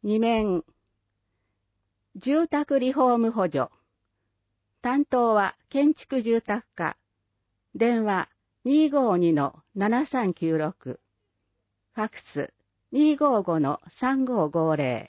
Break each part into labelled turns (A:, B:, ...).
A: 2面。住宅リフォーム補助。担当は建築住宅課。電話252-7396。ファックス255-3550。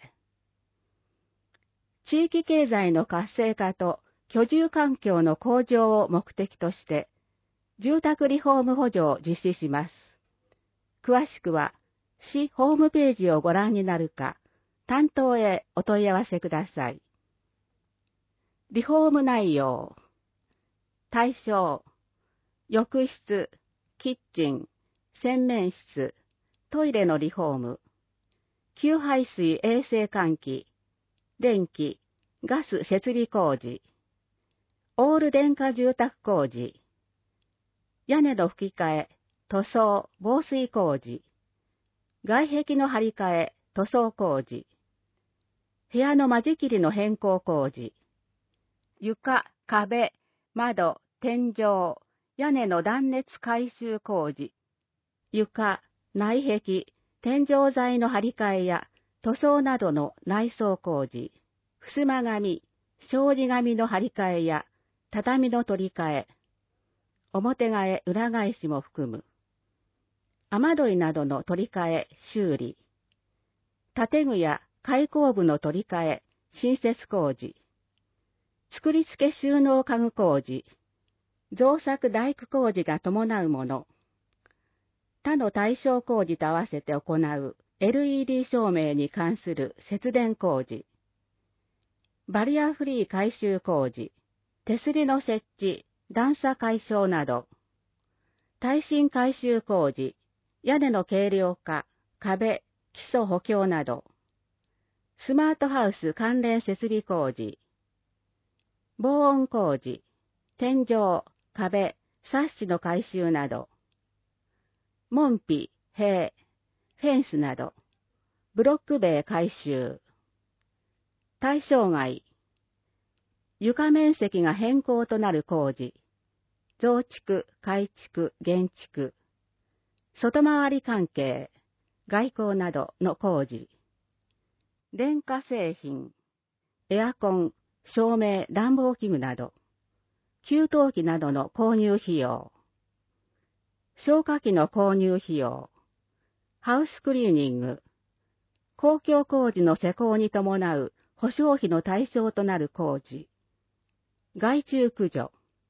A: 地域経済の活性化と居住環境の向上を目的として、住宅リフォーム補助を実施します。詳しくは、市ホームページをご覧になるか、担当へお問い合わせください。リフォーム内容。対象。浴室、キッチン、洗面室、トイレのリフォーム。給排水衛生換気、電気、ガス設備工事。オール電化住宅工事。屋根の吹き替え、塗装、防水工事。外壁の張り替え、塗装工事。部屋の間仕切りの変更工事。床、壁、窓、天井、屋根の断熱改修工事。床、内壁、天井材の張り替えや塗装などの内装工事。襖紙、障子紙の張り替えや畳の取り替え。表替え、裏返しも含む。雨どいなどの取り替え、修理。建具や開口部の取り替え、新設工事。作り付け収納家具工事。造作大工工事が伴うもの。他の対象工事と合わせて行う LED 照明に関する節電工事。バリアフリー改修工事。手すりの設置、段差解消など。耐震改修工事。屋根の軽量化、壁、基礎補強など。スマートハウス関連設備工事。防音工事。天井、壁、サッシの改修など。門扉、塀、フェンスなど。ブロック塀改修。対象外。床面積が変更となる工事。増築、改築、減築。外回り関係、外交などの工事。電化製品、エアコン、照明、暖房器具など。給湯器などの購入費用。消火器の購入費用。ハウスクリーニング。公共工事の施工に伴う保証費の対象となる工事。害虫駆除。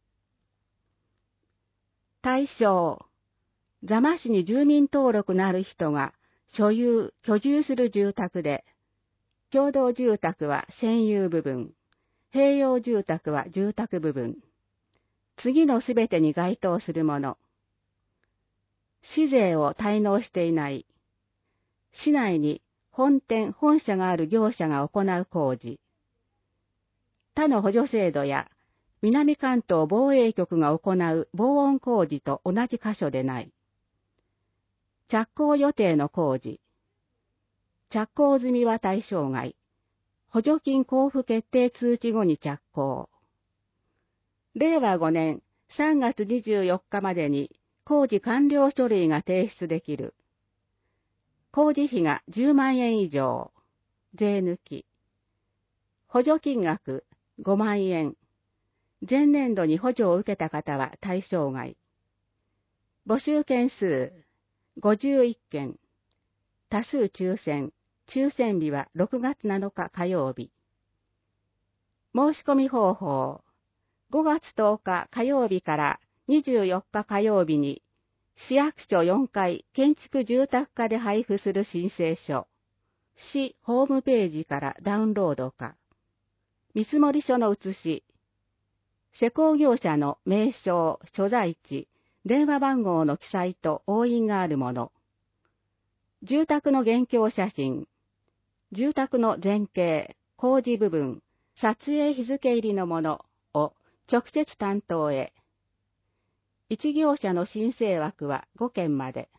A: 対象。座間市に住民登録のある人が所有、居住する住宅で、共同住宅は占有部分、併用住宅は住宅部分。次のすべてに該当するもの。市税を滞納していない。市内に本社がある業者が行う工事。他の補助制度や南関東防衛局が行う防音工事と同じ箇所でない。着工予定の工事。着工済みは対象外。補助金交付決定通知後に着工。令和5年3月24日までに工事完了書類が提出できる。工事費が10万円以上。税抜き。補助金額5万円。前年度に補助を受けた方は対象外。募集件数51件。多数抽選日は6月7日火曜日。申し込み方法。5月10日火曜日から24日火曜日に市役所4階建築住宅課で配布する申請書。市ホームページからダウンロードか。見積書の写し。施工業者の名称、所在地、電話番号の記載と押印があるもの。住宅の現況写真。住宅の前景、工事部分、撮影日付入りのものを直接担当へ。一業者の申請枠は5件まで。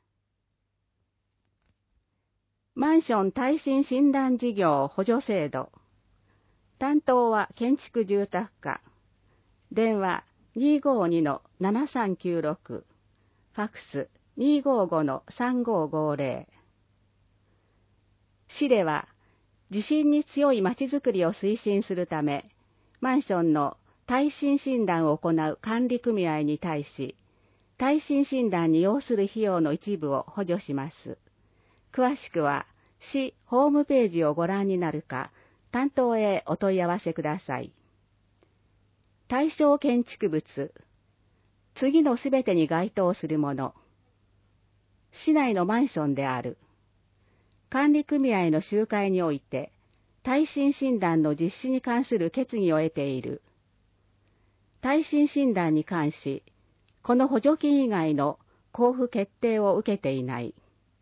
A: マンション耐震診断事業補助制度。担当は建築住宅課。電話252-7396。ファックス255-3550。市では地震に強いまちづくりを推進するため、マンションの耐震診断を行う管理組合に対し、耐震診断に要する費用の一部を補助します。詳しくは、市ホームページをご覧になるか、担当へお問い合わせください。対象建築物。次のすべてに該当するもの。市内のマンションである。管理組合の集会において、耐震診断の実施に関する決議を得ている。耐震診断に関し、この補助金以外の交付決定を受けていない。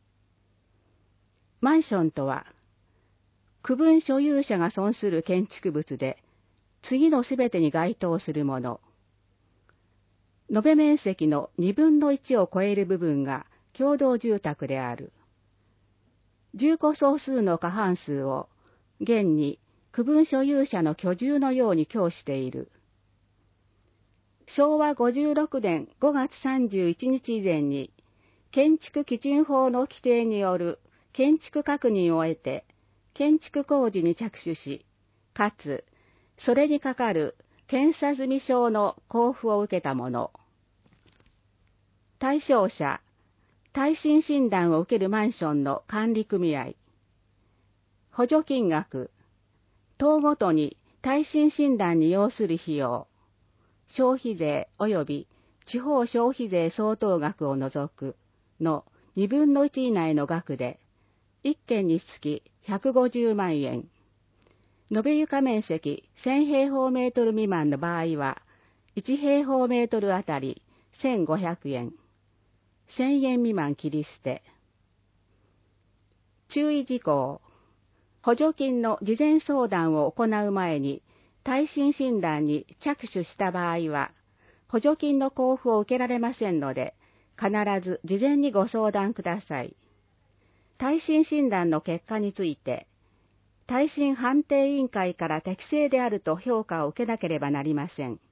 A: マンションとは、区分所有者が損する建築物で、次のすべてに該当するもの。延べ面積の2分の1を超える部分が共同住宅である。住戸総数の過半数を現に区分所有者の居住のように供している。昭和56年5月31日以前に建築基準法の規定による建築確認を得て建築工事に着手し、かつそれにかかる検査済証の交付を受けたもの。対象者、耐震診断を受けるマンションの管理組合。補助金額、棟ごとに耐震診断に要する費用、消費税及び地方消費税相当額を除くの2分の1以内の額で、1件につき150万円。延べ床面積1000平方メートル未満の場合は、1平方メートルあたり1500円。1000円未満切り捨て。注意事項。補助金の事前相談を行う前に耐震診断に着手した場合は、補助金の交付を受けられませんので、必ず事前にご相談ください。耐震診断の結果について、耐震判定委員会から適正であると評価を受けなければなりません。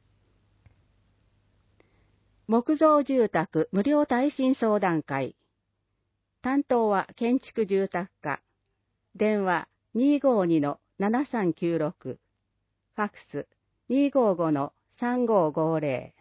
A: 木造住宅無料耐震相談会。担当は建築住宅課。電話 252-7396。ファックス 255-3550。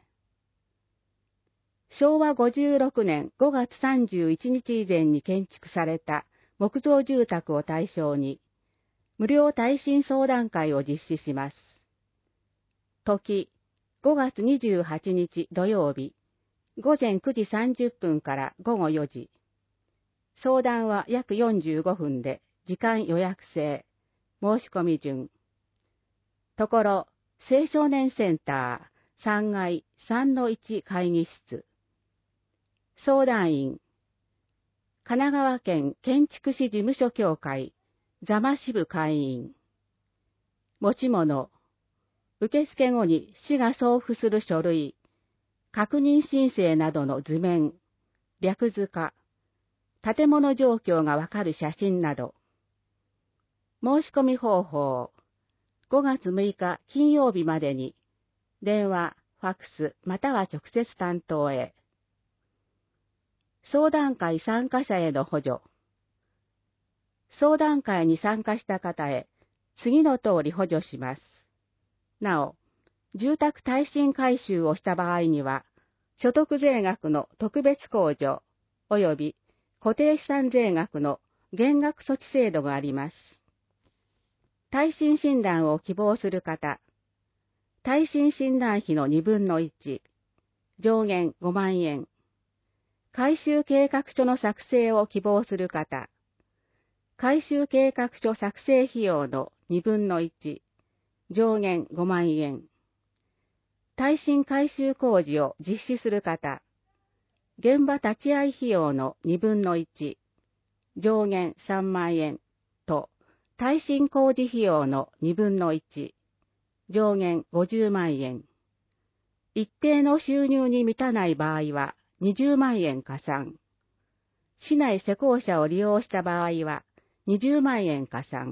A: 昭和56年5月31日以前に建築された木造住宅を対象に、無料耐震相談会を実施します。時、5月28日土曜日、午前9時30分から午後4時。相談は約45分で、時間予約制。申し込み順。ところ、青少年センター3階 3-1 会議室。相談員。神奈川県建築士事務所協会座間支部会員。持ち物。受付後に市が送付する書類。確認申請などの図面、略図化、建物状況がわかる写真など。申し込み方法、5月6日金曜日までに、電話、ファックスまたは直接担当へ。相談会参加者への補助。相談会に参加した方へ、次の通り補助します。なお、住宅耐震改修をした場合には、所得税額の特別控除及び固定資産税額の減額措置制度があります。耐震診断を希望する方、耐震診断費の2分の1、上限5万円。改修計画書の作成を希望する方、改修計画書作成費用の2分の1、上限5万円。耐震改修工事を実施する方、現場立ち会い費用の2分の1、上限3万円と、耐震工事費用の2分の1、上限50万円。一定の収入に満たない場合は20万円加算。市内施工者を利用した場合は20万円加算。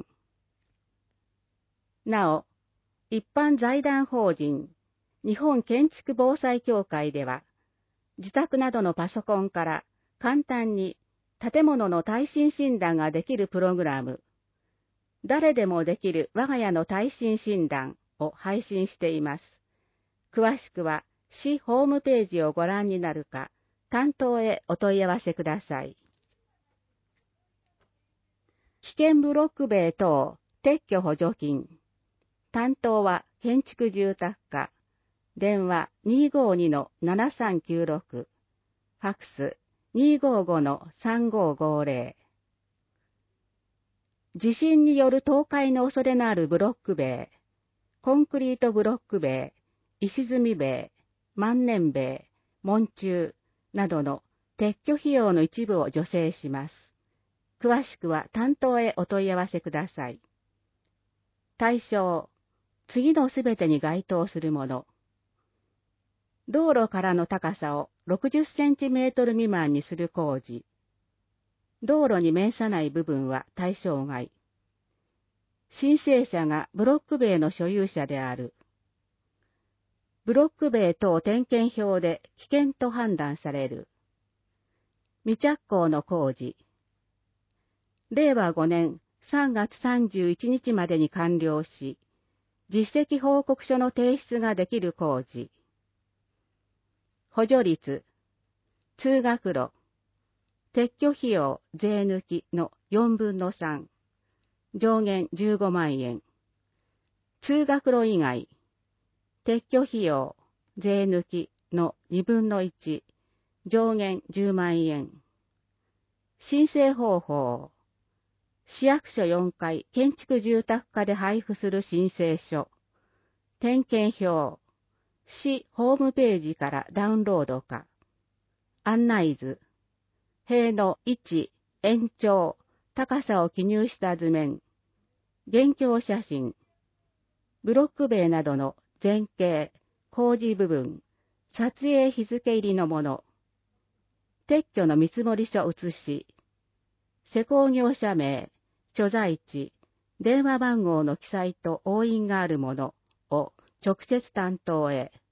A: なお、一般財団法人日本建築防災協会では、自宅などのパソコンから簡単に建物の耐震診断ができるプログラム、 誰でもできる我が家の耐震診断を配信しています。詳しくは市ホームページをご覧になるか、担当へお問い合わせください。危険ブロック塀等撤去補助金。担当は建築住宅課。電話 252-7396。ファックス 255-3550。地震による倒壊の恐れのあるブロック塀、コンクリートブロック塀、石積み塀、万年塀、門柱などの撤去費用の一部を助成します。詳しくは担当へお問い合わせください。対象、次のすべてに該当するもの。道路からの高さを60センチメートル未満にする工事。道路に面さない部分は対象外。申請者がブロック塀の所有者である。ブロック塀等点検表で危険と判断される。未着工の工事。令和5年3月31日までに完了し、実績報告書の提出ができる工事。補助率。通学路。撤去費用税抜きの4分の3。上限15万円。通学路以外。撤去費用税抜きの2分の1。上限10万円。申請方法。市役所4階建築住宅課で配布する申請書。点検表。市ホームページからダウンロードか。案内図。塀の位置、延長、高さを記入した図面。現況写真。ブロック塀などの前景、工事部分、撮影日付入りのもの。撤去の見積書写し。施工業者名、所在地、電話番号の記載と押印があるものを直接担当へ。